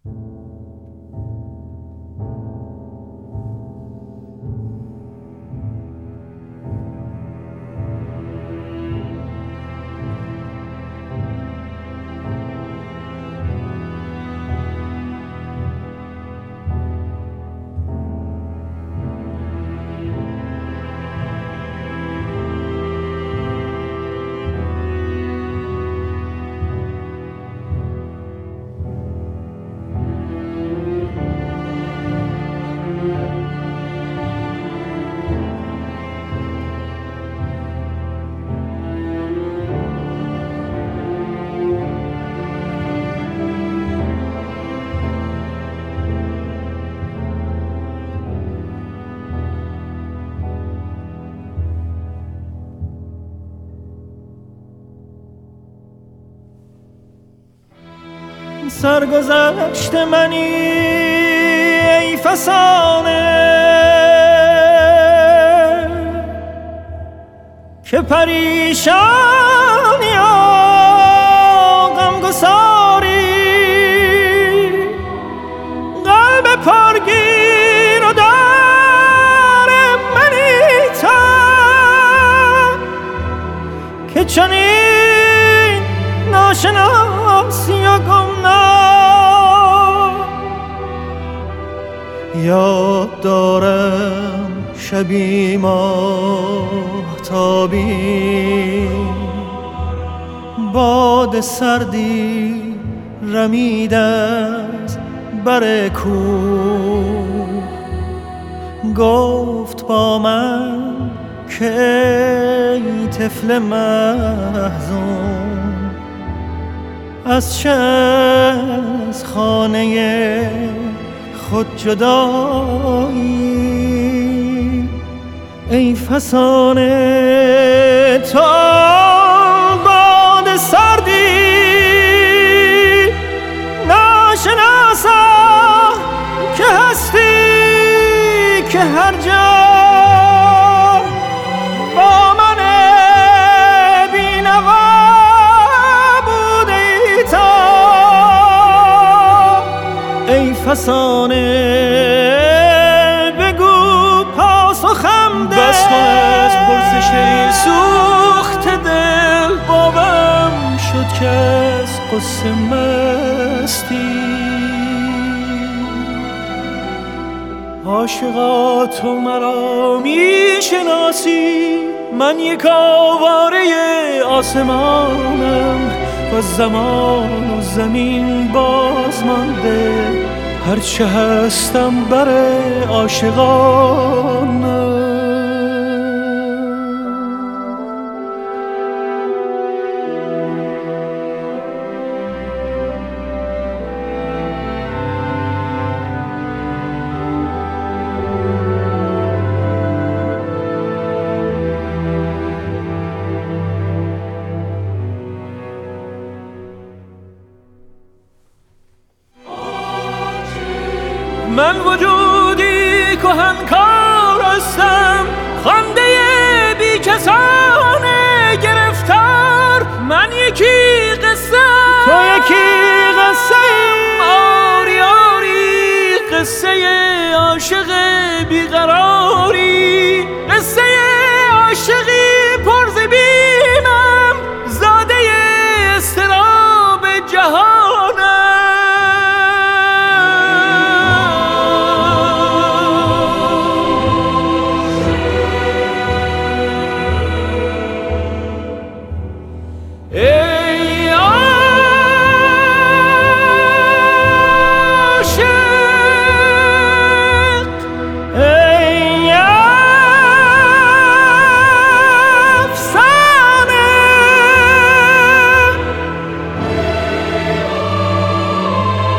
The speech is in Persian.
سرگذشت منی ای فسانه که پریشانی و غمگساری قلب پرگیر و دار منی تن که چنین ناشناسی و یاد دارم شبی ماهتابی باد سردی رمید از بر کوه گفت با من که ای طفل محزون از چه از خانه خود جدایی ای فسانه تا باد سردی ناشناسا که هستی که هر جا با من بینوا بودی تا ای فسانه بگو پاسخم ده بس ما از پرسش این سوخت دل بابم شد که از قصه مستی عاشقا تو مرا میشناسی من یک آواره آسمانم و زمان و زمین باز مانده هرچه هستم بر عاشقانم من وجودی کهنکار هستم